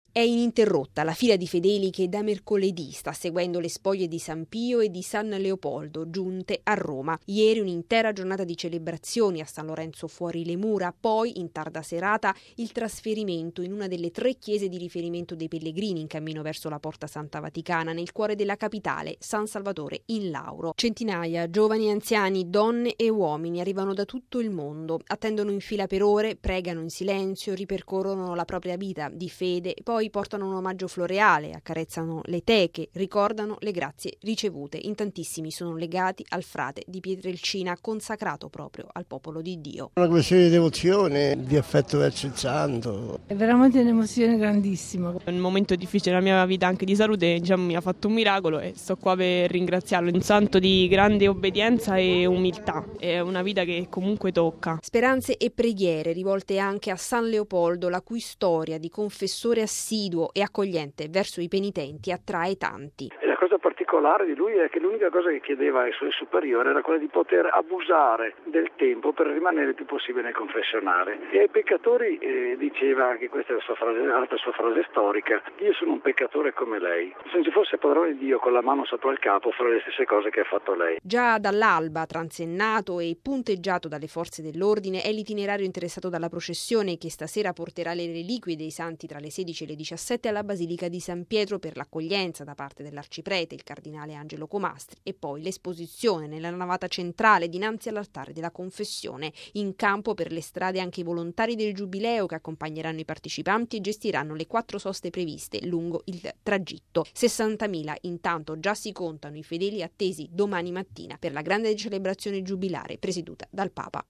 È ininterrotta la fila di fedeli che da mercoledì sta seguendo le spoglie di San Pio e di San Leopoldo giunte a Roma. Ieri un'intera giornata di celebrazioni a San Lorenzo fuori le mura, poi in tarda serata il trasferimento in una delle 3 chiese di riferimento dei pellegrini in cammino verso la Porta Santa Vaticana nel cuore della capitale, San Salvatore in Lauro. Centinaia, giovani e anziani, donne e uomini arrivano da tutto il mondo, attendono in fila per ore, pregano in silenzio, ripercorrono la propria vita di fede, poi portano un omaggio floreale, accarezzano le teche, ricordano le grazie ricevute. In tantissimi sono legati al frate di Pietrelcina, consacrato proprio al popolo di Dio. Una questione di devozione, di affetto verso il santo. È veramente un'emozione grandissima. È un momento difficile nella mia vita anche di salute, mi ha fatto un miracolo e sto qua per ringraziarlo. Un santo di grande obbedienza e umiltà, è una vita che comunque tocca. Speranze e preghiere rivolte anche a San Leopoldo, la cui storia di confessore assiduo e accogliente verso i penitenti attrae tanti. La cosa particolare di lui è che l'unica cosa che chiedeva ai suoi superiori era quella di poter abusare del tempo per rimanere il più possibile nel confessionale. E ai peccatori diceva, anche questa è l'altra sua frase storica: io sono un peccatore come lei. Se non ci fosse padrone di Dio con la mano sopra il capo farei le stesse cose che ha fatto lei. Già dall'alba, transennato e punteggiato dalle forze dell'ordine, è l'itinerario interessato dalla processione che stasera porterà le reliquie dei santi tra le 16 e le 17 alla Basilica di San Pietro per l'accoglienza da parte dell'arciprete, il cardinale Angelo Comastri, e poi l'esposizione nella navata centrale dinanzi all'altare della confessione. In campo per le strade anche i volontari del Giubileo che accompagneranno i partecipanti e gestiranno le 4 soste previste lungo il tragitto. 60.000 intanto già si contano i fedeli attesi domani mattina per la grande celebrazione giubilare presieduta dal Papa.